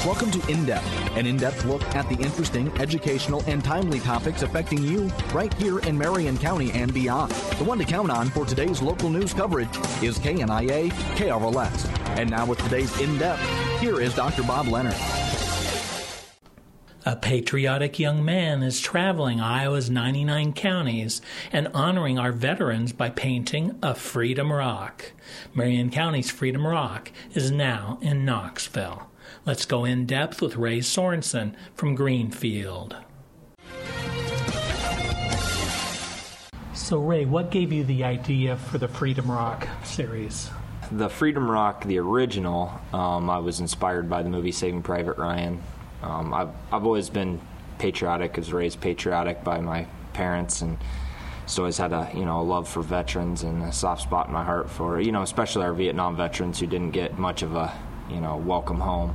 Welcome to In Depth, an in-depth look at the interesting, educational, and timely topics affecting you right here in Marion County and beyond. The one to count on for today's local news coverage is KNIA KRLS. And now with today's In Depth, here is Dr. Bob Leonard. A patriotic young man is traveling Iowa's 99 counties and honoring our veterans by painting a Freedom Rock. Marion County's Freedom Rock is now in Knoxville. Let's go in depth with Ray Sorensen from Greenfield. So Ray, what gave you the idea for the Freedom Rock series? The Freedom Rock, the original, I was inspired by the movie Saving Private Ryan. I've always been patriotic, was raised patriotic by my parents, and so always had a love for veterans and a soft spot in my heart for especially our Vietnam veterans who didn't get much of a welcome home.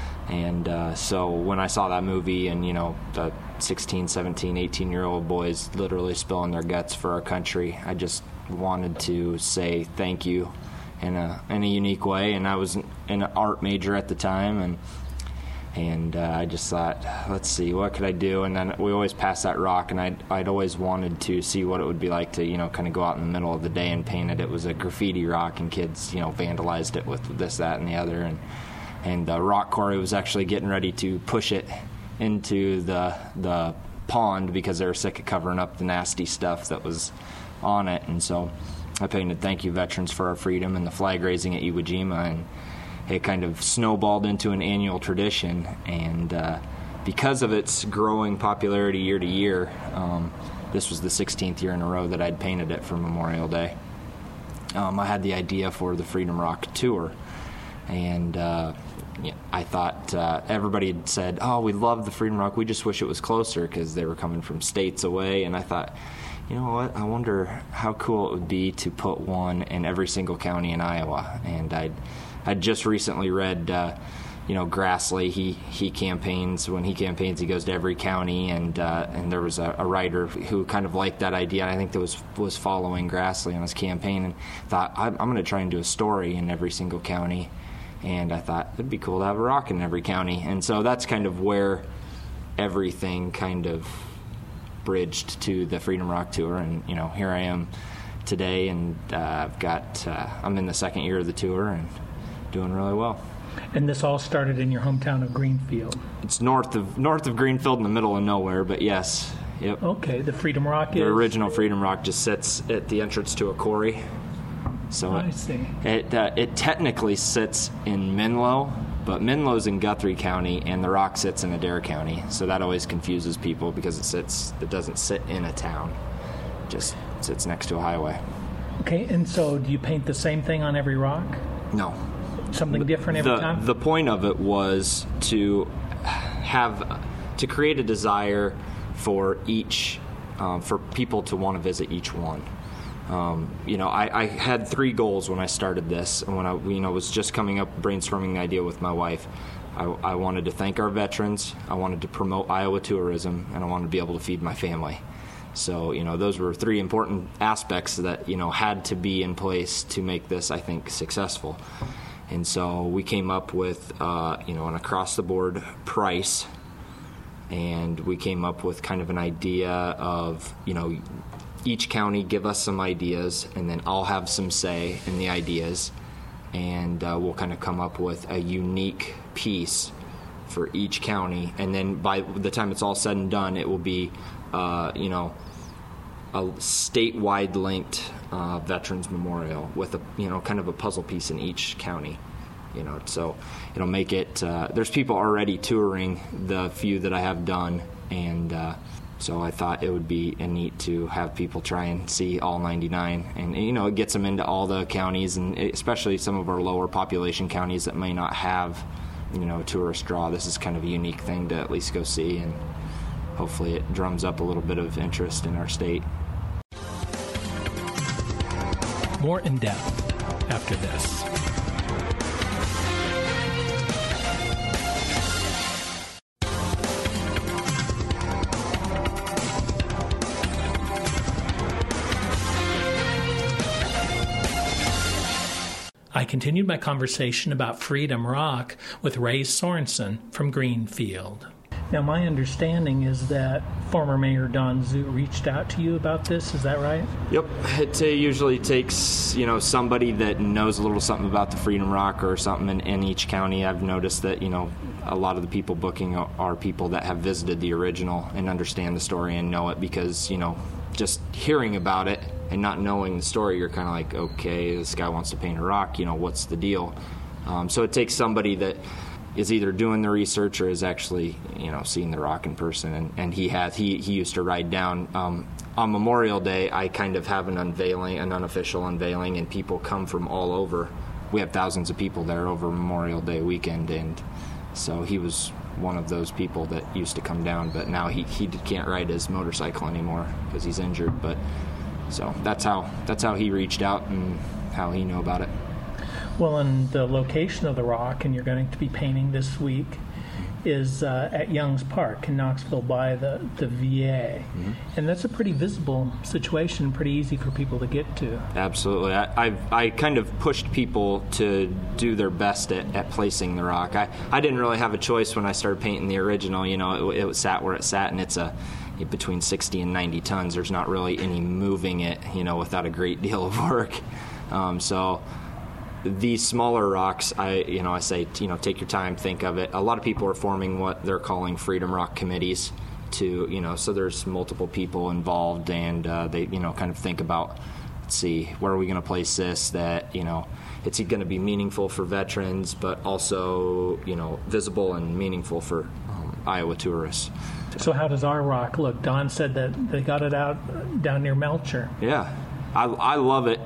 And so when I saw that movie and the 16, 17, 18-year-old boys literally spilling their guts for our country, I just wanted to say thank you in a unique way. And I was an art major at the time, and I just thought, let's see, what could I do? And then we always passed that rock, and I'd always wanted to see what it would be like to, kind of go out in the middle of the day and paint it. It was a graffiti rock, and kids, vandalized it with this, that, and the other. And the rock quarry was actually getting ready to push it into the pond because they were sick of covering up the nasty stuff that was on it. And so I painted "Thank You Veterans for Our Freedom" and the flag raising at Iwo Jima, and it kind of snowballed into an annual tradition, and because of its growing popularity year to year, this was the 16th year in a row that I'd painted it for Memorial Day. I had the idea for the Freedom Rock tour, and I thought everybody had said, oh, we love the Freedom Rock, we just wish it was closer, because they were coming from states away. And I thought, you know what, I wonder how cool it would be to put one in every single county in Iowa. And I'd just recently read, Grassley. He campaigns. When he campaigns, he goes to every county, and there was a writer who kind of liked that idea. And I think that was following Grassley on his campaign, and thought, I'm going to try and do a story in every single county. And I thought it'd be cool to have a rock in every county. And so that's kind of where everything kind of bridged to the Freedom Rock tour. And here I am today, and I'm in the second year of the tour and doing really well. And this all started in your hometown of Greenfield. It's north of Greenfield, in the middle of nowhere, but yes. Yep. Okay, the Freedom Rock The original Freedom Rock just sits at the entrance to a quarry. So I see. It technically sits in Menlo, but Menlo's in Guthrie County, and the rock sits in Adair County. So that always confuses people because it doesn't sit in a town. It just sits next to a highway. Okay, and so do you paint the same thing on every rock? No. Something different every time? The point of it was to create a desire for for people to want to visit each one. I had 3 goals when I started this, and when I was just coming up brainstorming the idea with my wife. I wanted to thank our veterans, I wanted to promote Iowa tourism, and I wanted to be able to feed my family. So, those were 3 important aspects that, had to be in place to make this, I think, successful. And so we came up with, an across-the-board price, and we came up with kind of an idea of, each county give us some ideas, and then I'll have some say in the ideas, and we'll kind of come up with a unique piece for each county. And then by the time it's all said and done, it will be, a statewide linked Veterans Memorial with a, kind of a puzzle piece in each county. So it'll make it. There's people already touring the few that I have done, and so I thought it would be neat to have people try and see all 99, and it gets them into all the counties, and especially some of our lower population counties that may not have a tourist draw. This is kind of a unique thing to at least go see, and hopefully it drums up a little bit of interest in our state. More in depth after this. I continued my conversation about Freedom Rock with Ray Sorensen from Greenfield. Now, my understanding is that former Mayor Don Zut reached out to you about this. Is that right? Yep. It usually takes, somebody that knows a little something about the Freedom Rock or something in each county. I've noticed that, a lot of the people booking are people that have visited the original and understand the story and know it because, just hearing about it and not knowing the story, you're kind of like, okay, this guy wants to paint a rock, what's the deal? So it takes somebody that is either doing the research or is actually, seeing the rock in person. And he used to ride down. On Memorial Day, I kind of have an unofficial unveiling, and people come from all over. We have thousands of people there over Memorial Day weekend, and so he was one of those people that used to come down, but now he can't ride his motorcycle anymore because he's injured. But so that's how he reached out and how he knew about it. Well, and the location of the rock, and you're going to be painting this week, is at Young's Park in Knoxville by the VA. Mm-hmm. And that's a pretty visible situation, pretty easy for people to get to. Absolutely. I kind of pushed people to do their best at placing the rock. I didn't really have a choice when I started painting the original. It sat where it sat, and it's between 60 and 90 tons. There's not really any moving it, without a great deal of work. So these smaller rocks, I say, take your time, think of it. A lot of people are forming what they're calling Freedom Rock committees so there's multiple people involved, and they, kind of think about, let's see, where are we going to place this that, it's going to be meaningful for veterans, but also, visible and meaningful for Iowa tourists. So how does our rock look? Don said that they got it out down near Melcher. Yeah, I love it.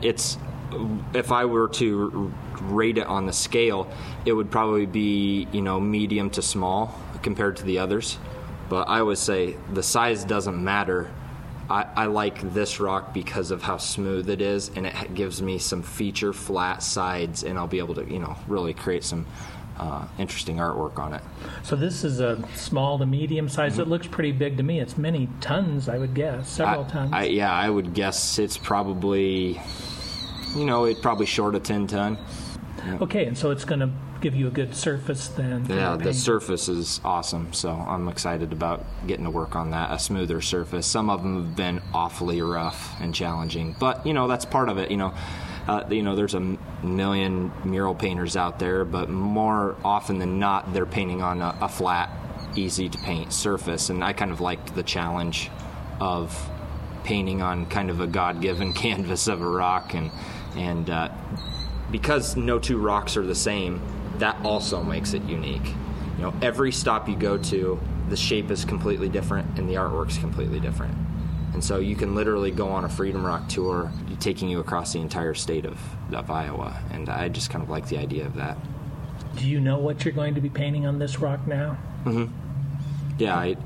If I were to rate it on the scale, it would probably be, medium to small compared to the others. But I would say the size doesn't matter. I like this rock because of how smooth it is, and it gives me some feature flat sides, and I'll be able to, really create some interesting artwork on it. So this is a small to medium size. Mm-hmm. It looks pretty big to me. It's many tons, I would guess, several tons. I would guess it's probably... it's probably short of 10 ton. Yeah. Okay, and so it's going to give you a good surface then. Yeah, the surface is awesome, so I'm excited about getting to work on that, a smoother surface. Some of them have been awfully rough and challenging, but, that's part of it. There's a million mural painters out there, but more often than not, they're painting on a flat, easy-to-paint surface, and I kind of liked the challenge of painting on kind of a God-given canvas of a rock, and because no two rocks are the same, that also makes it unique. Every stop you go to, the shape is completely different and the artwork's completely different. And so you can literally go on a Freedom Rock tour taking you across the entire state of Iowa, and I just kind of like the idea of that. Do you know what you're going to be painting on this rock now? Mm-hmm. Yeah,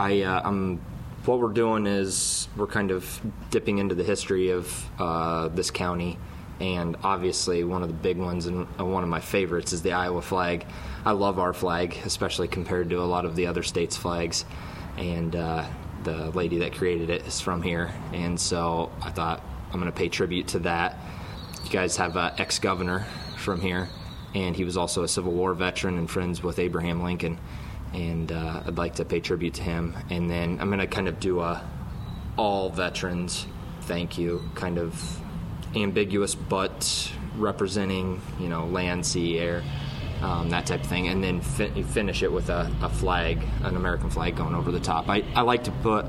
I'm what we're doing is we're kind of dipping into the history of this county, and obviously one of the big ones and one of my favorites is the Iowa flag. I love our flag, especially compared to a lot of the other states' flags, and the lady that created it is from here, and so I thought I'm going to pay tribute to that. You guys have an ex-governor from here, and he was also a Civil War veteran and friends with Abraham Lincoln. And I'd like to pay tribute to him. And then I'm going to kind of do a all veterans thank you, kind of ambiguous but representing, land, sea, air, that type of thing. And then finish it with a flag, an American flag going over the top. I like to put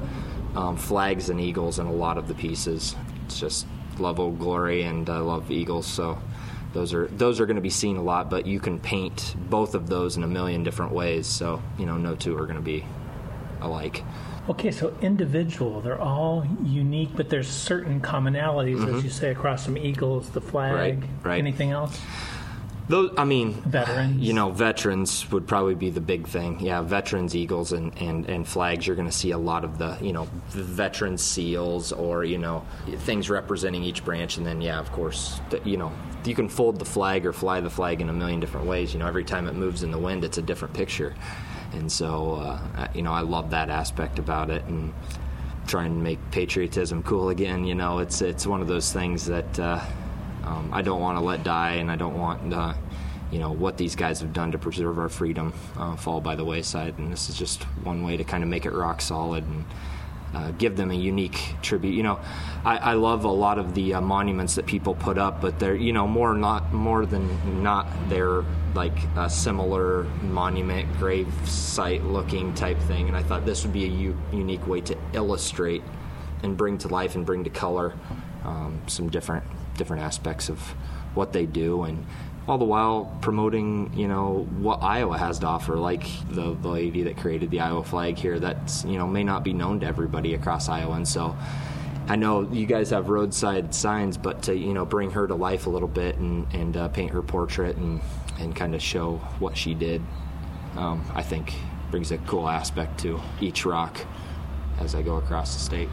flags and eagles in a lot of the pieces. It's just love Old Glory, and I love eagles, so those are going to be seen a lot, but you can paint both of those in a million different ways, so no two are going to be alike. Okay, so individual, they're all unique, but there's certain commonalities, mm-hmm. as you say, across some eagles, the flag, right. Anything else? Those, veterans. Veterans would probably be the big thing. Yeah, veterans, eagles, and flags. You're going to see a lot of the, the veteran seals or, things representing each branch. And then, yeah, of course, you can fold the flag or fly the flag in a million different ways. Every time it moves in the wind, it's a different picture. And so, I love that aspect about it, and trying to make patriotism cool again. It's one of those things that I don't want to let die, and I don't want what these guys have done to preserve our freedom fall by the wayside. And this is just one way to kind of make it rock solid and give them a unique tribute. I love a lot of the monuments that people put up, but they're more than not they're like a similar monument grave site looking type thing. And I thought this would be a unique way to illustrate and bring to life and bring to color some different aspects of what they do, and all the while promoting, what Iowa has to offer, like the lady that created the Iowa flag here that's, may not be known to everybody across Iowa. And so I know you guys have roadside signs, but to, bring her to life a little bit and paint her portrait and kind of show what she did, I think brings a cool aspect to each rock as I go across the state.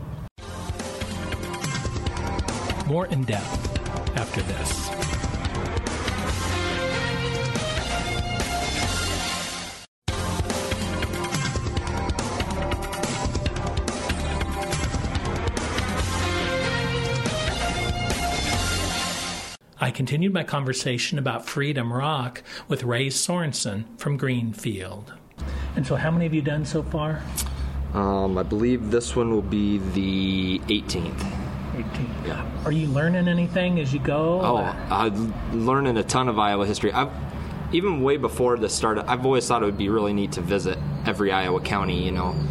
More in depth after this. I continued my conversation about Freedom Rock with Ray Sorensen from Greenfield. And so how many have you done so far? I believe this one will be the 18th. 18th. Yeah. Are you learning anything as you go? I'm learning a ton of Iowa history. Even way before this started, I've always thought it would be really neat to visit every Iowa county,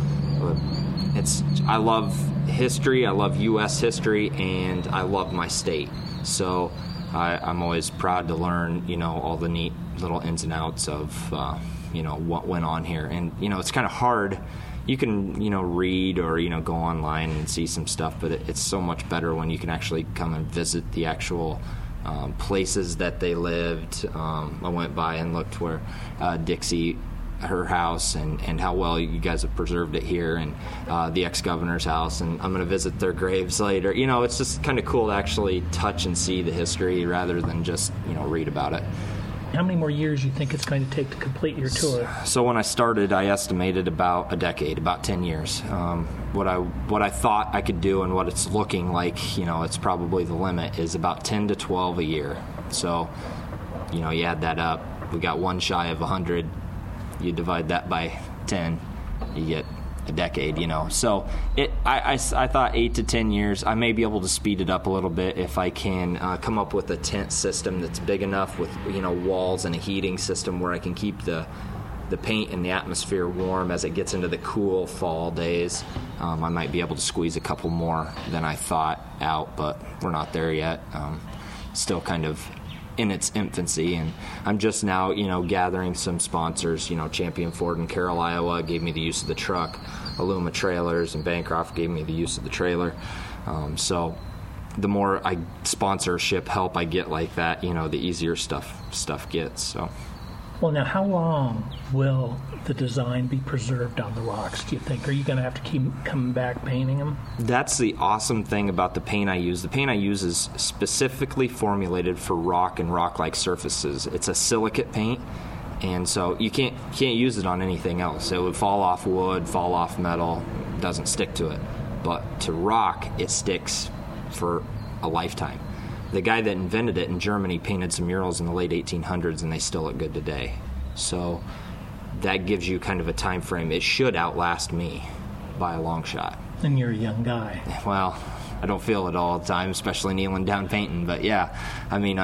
I love history, I love U.S. history, and I love my state. So I'm always proud to learn, all the neat little ins and outs of, what went on here. And, it's kind of hard. You can, read or, go online and see some stuff, but it's so much better when you can actually come and visit the actual places that they lived. I went by and looked where Dixie, her house, and how well you guys have preserved it here, and the ex-governor's house, and I'm going to visit their graves later. It's just kind of cool to actually touch and see the history rather than just, read about it. How many more years do you think it's going to take to complete your tour? So when I started, I estimated about a decade, about 10 years. What I thought I could do and what it's looking like, it's probably the limit, is about 10 to 12 a year. So, you add that up. We got one shy of 100. You divide that by 10, you get a decade, So I thought 8 to 10 years. I may be able to speed it up a little bit if I can come up with a tent system that's big enough with, walls and a heating system where I can keep the paint and the atmosphere warm as it gets into the cool fall days. I might be able to squeeze a couple more than I thought out, but we're not there yet. Still kind of in its infancy, and I'm just now, gathering some sponsors. Champion Ford in Carroll, Iowa gave me the use of the truck. Aluma Trailers in Bancroft gave me the use of the trailer. So the more sponsorship help I get like that, the easier stuff gets. So. Well, now, how long will the design be preserved on the rocks, do you think? Are you going to have to keep coming back painting them? That's the awesome thing about the paint I use. The paint I use is specifically formulated for rock and rock-like surfaces. It's a silicate paint, and so you can't use it on anything else. It would fall off wood, fall off metal, doesn't stick to it. But to rock, it sticks for a lifetime. The guy that invented it in Germany painted some murals in the late 1800s, and they still look good today. So that gives you kind of a time frame. It should outlast me by a long shot. And you're a young guy. Well, I don't feel it all the time, especially kneeling down painting. But yeah, I mean,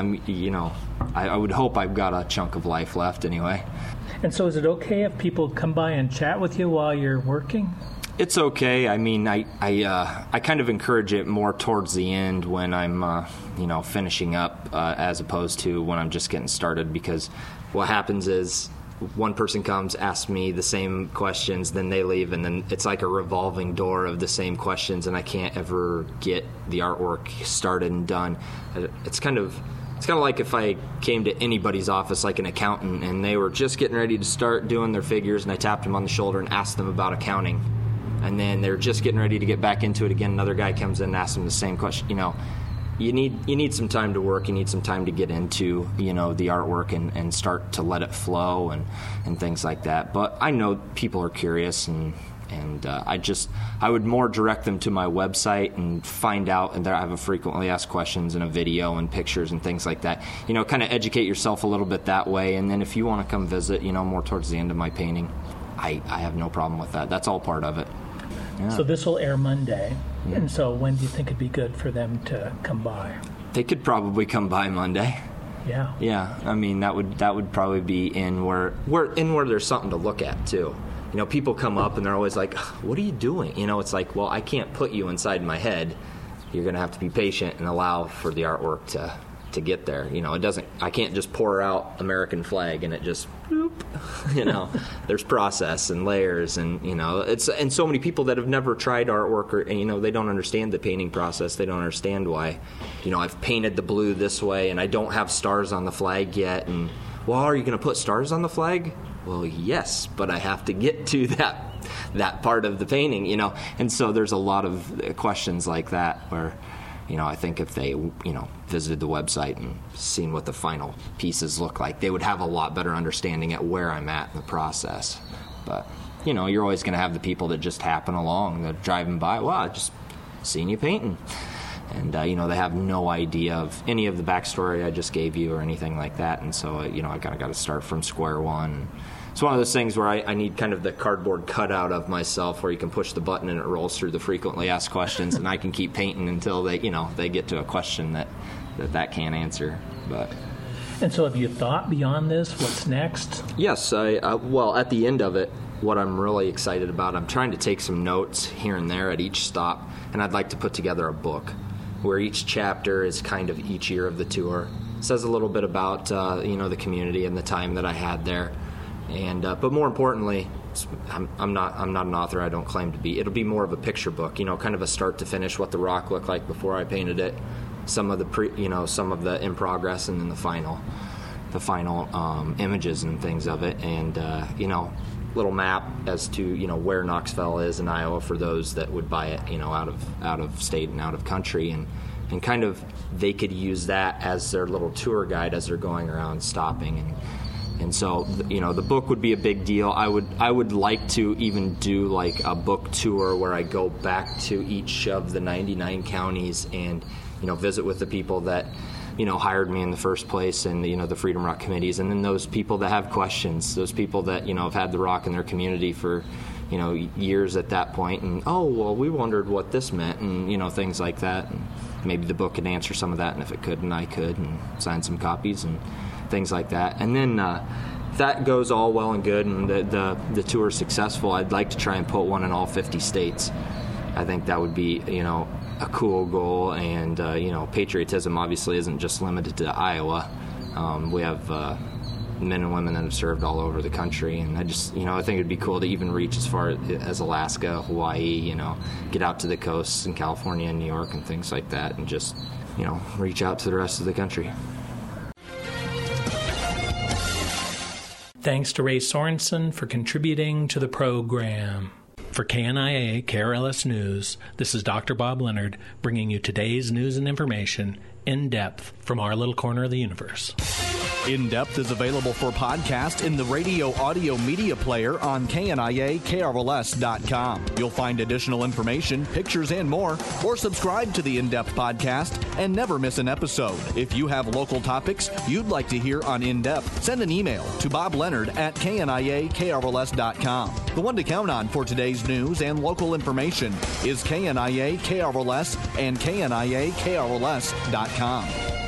I would hope I've got a chunk of life left anyway. And so is it okay if people come by and chat with you while you're working? It's okay. I mean, I kind of encourage it more towards the end when I'm, finishing up, as opposed to when I'm just getting started. Because what happens is one person comes, asks me the same questions, then they leave, and then it's like a revolving door of the same questions, and I can't ever get the artwork started and done. It's kind of like if I came to anybody's office, like an accountant, and they were just getting ready to start doing their figures, and I tapped them on the shoulder and asked them about accounting. And then they're just getting ready to get back into it again. Another guy comes in and asks them the same question. You need some time to work. You need some time to get into, the artwork and start to let it flow and things like that. But I know people are curious, and And I would more direct them to my website and find out, and there I have a frequently asked questions and a video and pictures and things like that. Kind of educate yourself a little bit that way, and then if you want to come visit, more towards the end of my painting, I have no problem with that. That's all part of it. Yeah. So this will air Monday, and so when do you think it'd be good for them to come by? They could probably come by Monday. Yeah. Yeah, I mean that would probably be in where there's something to look at too. People come up and they're always like, "What are you doing?" It's like, well, I can't put you inside my head. You're going to have to be patient and allow for the artwork to get there. I can't just pour out American flag and it just boop. There's process and layers, and and so many people that have never tried artwork, or they don't understand the painting process. They don't understand why I've painted the blue this way and I don't have stars on the flag yet. And well, are you going to put stars on the flag? Well, yes, but I have to get to that part of the painting, And so there's a lot of questions like that where, I think if they, visited the website and seen what the final pieces look like, they would have a lot better understanding at where I'm at in the process. But, you're always going to have the people that just happen along, that driving by, wow, I just seen you painting. And, they have no idea of any of the backstory I just gave you or anything like that. And so, I kind of got to start from square one. It's one of those things where I need kind of the cardboard cutout of myself where you can push the button and it rolls through the frequently asked questions, and I can keep painting until they get to a question that can't answer. But. And so have you thought beyond this? What's next? Yes. Well, at the end of it, what I'm really excited about, I'm trying to take some notes here and there at each stop, and I'd like to put together a book where each chapter is kind of each year of the tour. It says a little bit about, the community and the time that I had there. And but more importantly, I'm not an author. I don't claim to be. It'll be more of a picture book, kind of a start to finish, what the rock looked like before I painted it, some of the some of the in progress, and then the final images and things of it, and little map as to where Knoxville is in Iowa for those that would buy it, out of state and out of country, and kind of they could use that as their little tour guide as they're going around stopping. And so, the book would be a big deal. I would like to even do like a book tour where I go back to each of the 99 counties and, visit with the people that, hired me in the first place, and, the Freedom Rock committees, and then those people that have questions, those people that, have had the rock in their community for, years at that point, and, oh, well, we wondered what this meant, and, things like that. And maybe the book could answer some of that, and if it couldn't, I could, and sign some copies and things like that. And then if that goes all well and good and the tour is successful, I'd like to try and put one in all 50 states. I think that would be, a cool goal. And, patriotism obviously isn't just limited to Iowa. We have men and women that have served all over the country. And I just, I think it'd be cool to even reach as far as Alaska, Hawaii, get out to the coasts in California and New York and things like that, and just, reach out to the rest of the country. Thanks to Ray Sorensen for contributing to the program. For KNIA KRLS News, this is Dr. Bob Leonard bringing you today's news and information in depth from our little corner of the universe. In Depth is available for podcast in the radio audio media player on KNIA-KRLS.com. You'll find additional information, pictures, and more, or subscribe to the In Depth podcast and never miss an episode. If you have local topics you'd like to hear on In Depth, send an email to bobleonard@KNIA-KRLS.com. The one to count on for today's news and local information is KNIA-KRLS and KNIA-KRLS.com.